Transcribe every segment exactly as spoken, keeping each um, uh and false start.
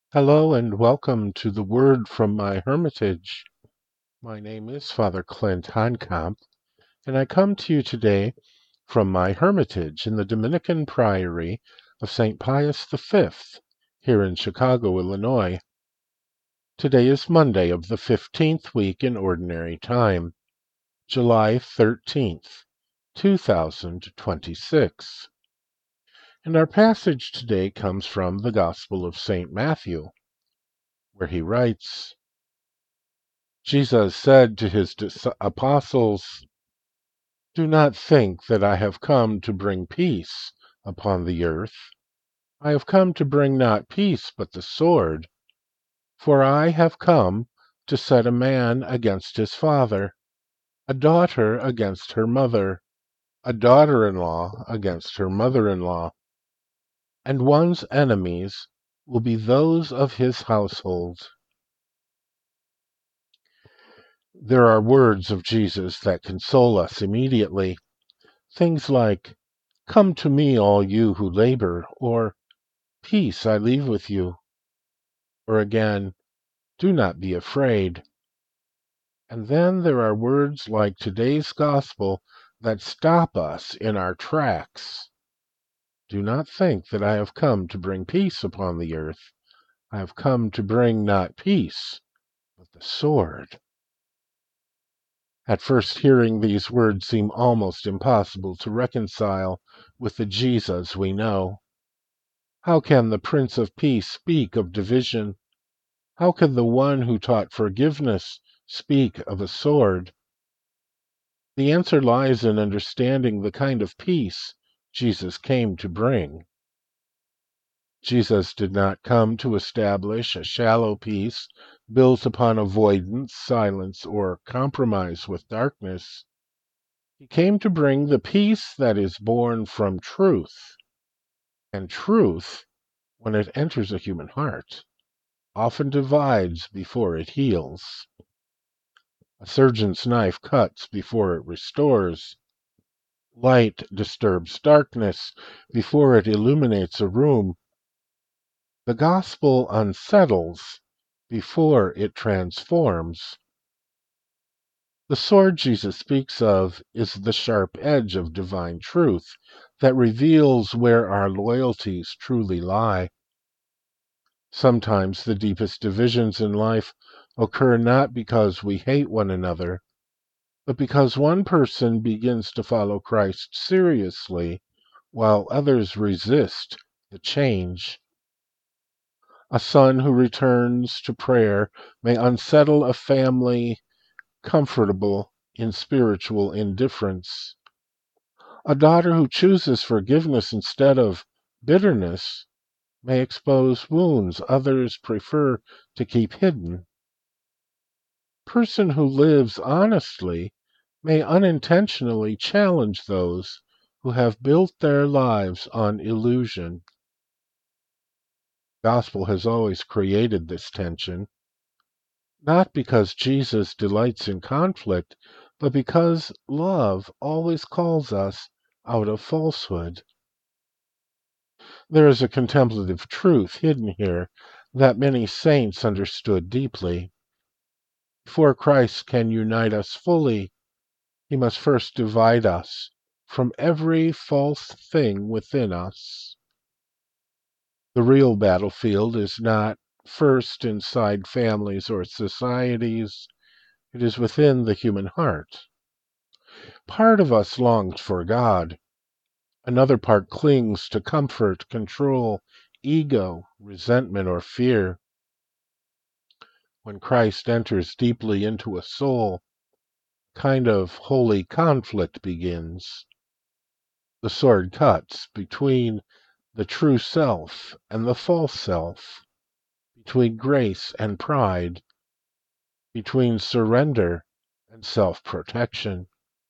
Hello and welcome to the Word from my Hermitage. My name is Father Clint Honkamp, and I come to you today from my Hermitage in the Dominican Priory of Saint Pius the Fifth, here in Chicago, Illinois. Today is Monday of the fifteenth week in Ordinary Time, July thirteenth, two thousand twenty-six. And our passage today comes from the Gospel of Saint Matthew, where he writes, Jesus said to his dis- apostles, "Do not think that I have come to bring peace upon the earth. I have come to bring not peace, but the sword. For I have come to set a man against his father, a daughter against her mother, a daughter-in-law against her mother-in-law, and one's enemies will be those of his household." There are words of Jesus that console us immediately. Things like, "Come to me, all you who labor," or "Peace I leave with you," or again, "Do not be afraid." And then there are words like today's gospel that stop us in our tracks. "Do not think that I have come to bring peace upon the earth. I have come to bring not peace, but the sword." At first hearing, these words seem almost impossible to reconcile with the Jesus we know. How can the Prince of Peace speak of division? How can the one who taught forgiveness speak of a sword? The answer lies in understanding the kind of peace Jesus came to bring. Jesus did not come to establish a shallow peace built upon avoidance, silence, or compromise with darkness. He came to bring the peace that is born from truth. And truth, when it enters a human heart, often divides before it heals. A surgeon's knife cuts before it restores. Light disturbs darkness before it illuminates a room. The gospel unsettles before it transforms. The sword Jesus speaks of is the sharp edge of divine truth that reveals where our loyalties truly lie. Sometimes the deepest divisions in life occur not because we hate one another, but because one person begins to follow Christ seriously while others resist the change. A son who returns to prayer may unsettle a family comfortable in spiritual indifference. A daughter who chooses forgiveness instead of bitterness may expose wounds others prefer to keep hidden. A person who lives honestly may unintentionally challenge those who have built their lives on illusion. The gospel has always created this tension, not because Jesus delights in conflict, but because love always calls us out of falsehood. There is a contemplative truth hidden here that many saints understood deeply. Before Christ can unite us fully, he must first divide us from every false thing within us. The real battlefield is not first inside families or societies, it is within the human heart. Part of us longs for God, another part clings to comfort, control, ego, resentment, or fear. When Christ enters deeply into a soul, a kind of holy conflict begins. The sword cuts between the true self and the false self, between grace and pride, between surrender and self-protection.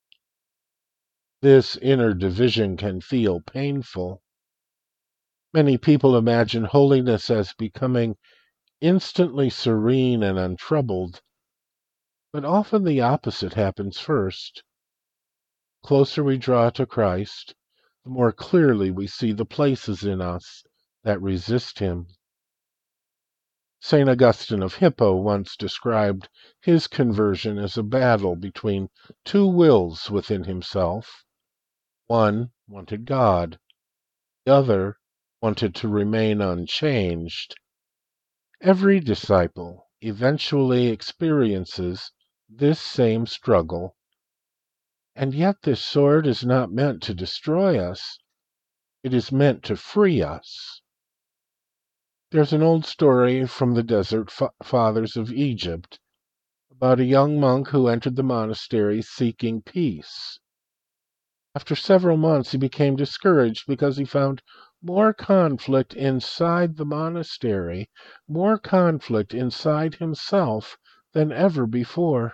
This inner division can feel painful. Many people imagine holiness as becoming instantly serene and untroubled, but often the opposite happens first. The closer we draw to Christ, the more clearly we see the places in us that resist him. Saint Augustine of Hippo once described his conversion as a battle between two wills within himself. One wanted God, the other wanted to remain unchanged. Every disciple eventually experiences this same struggle, and yet this sword is not meant to destroy us, it is meant to free us. There's an old story from the desert fa- fathers of Egypt about a young monk who entered the monastery seeking peace. After several months, he became discouraged because he found more conflict inside the monastery, more conflict inside himself than ever before.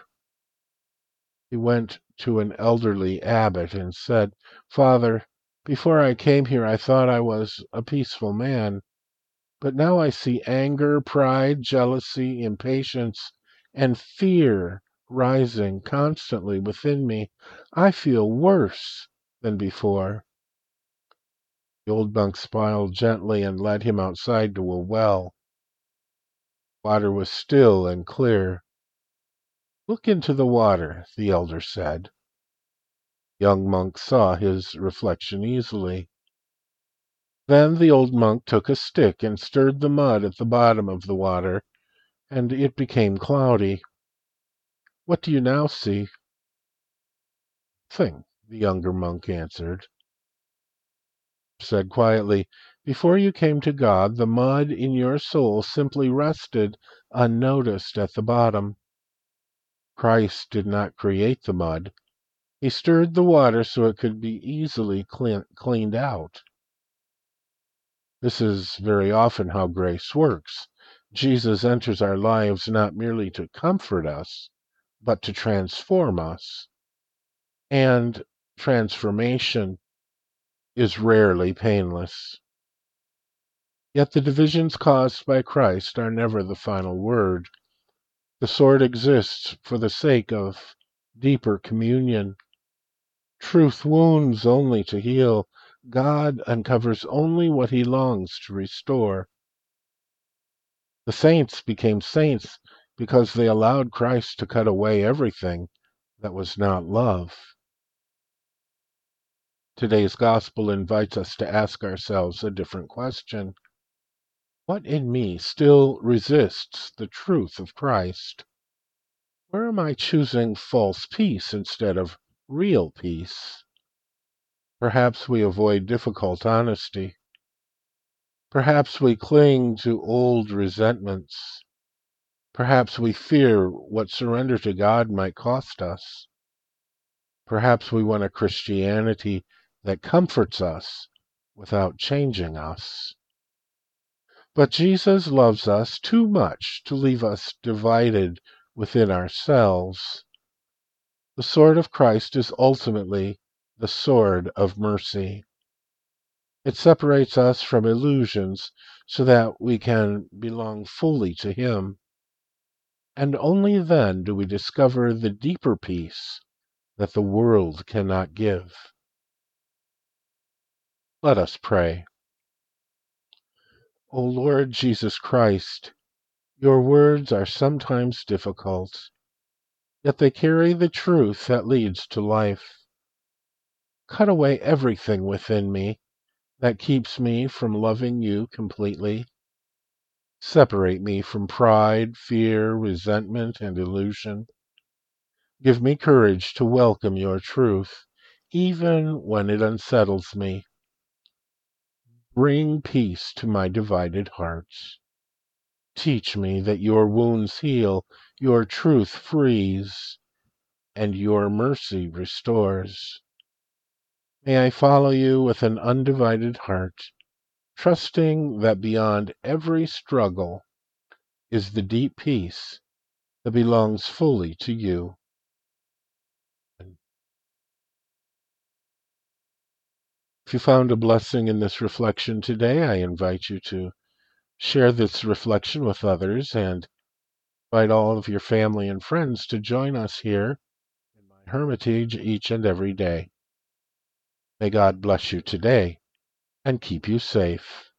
He went to an elderly abbot and said, "Father, before I came here, I thought I was a peaceful man. But now I see anger, pride, jealousy, impatience, and fear rising constantly within me. I feel worse than before." The old monk smiled gently and led him outside to a well. Water was still and clear. "Look into the water," the elder said. The young monk saw his reflection easily. Then the old monk took a stick and stirred the mud at the bottom of the water, and it became cloudy. "What do you now see?" "Nothing," the younger monk answered. Said quietly, "Before you came to God, the mud in your soul simply rested unnoticed at the bottom. Christ did not create the mud. He stirred the water so it could be easily clean, cleaned out." This is very often how grace works. Jesus enters our lives not merely to comfort us, but to transform us. And transformation is rarely painless. Yet the divisions caused by Christ are never the final word. The sword exists for the sake of deeper communion. Truth wounds only to heal. God uncovers only what he longs to restore. The saints became saints because they allowed Christ to cut away everything that was not love. Today's gospel invites us to ask ourselves a different question. What in me still resists the truth of Christ? Where am I choosing false peace instead of real peace? Perhaps we avoid difficult honesty. Perhaps we cling to old resentments. Perhaps we fear what surrender to God might cost us. Perhaps we want a Christianity that comforts us without changing us. But Jesus loves us too much to leave us divided within ourselves. The sword of Christ is ultimately the sword of mercy. It separates us from illusions so that we can belong fully to Him. And only then do we discover the deeper peace that the world cannot give. Let us pray. O Lord Jesus Christ, your words are sometimes difficult, yet they carry the truth that leads to life. Cut away everything within me that keeps me from loving you completely. Separate me from pride, fear, resentment, and illusion. Give me courage to welcome your truth, even when it unsettles me. Bring peace to my divided heart. Teach me that your wounds heal, your truth frees, and your mercy restores. May I follow you with an undivided heart, trusting that beyond every struggle is the deep peace that belongs fully to you. If you found a blessing in this reflection today, I invite you to share this reflection with others and invite all of your family and friends to join us here in my hermitage each and every day. May God bless you today and keep you safe.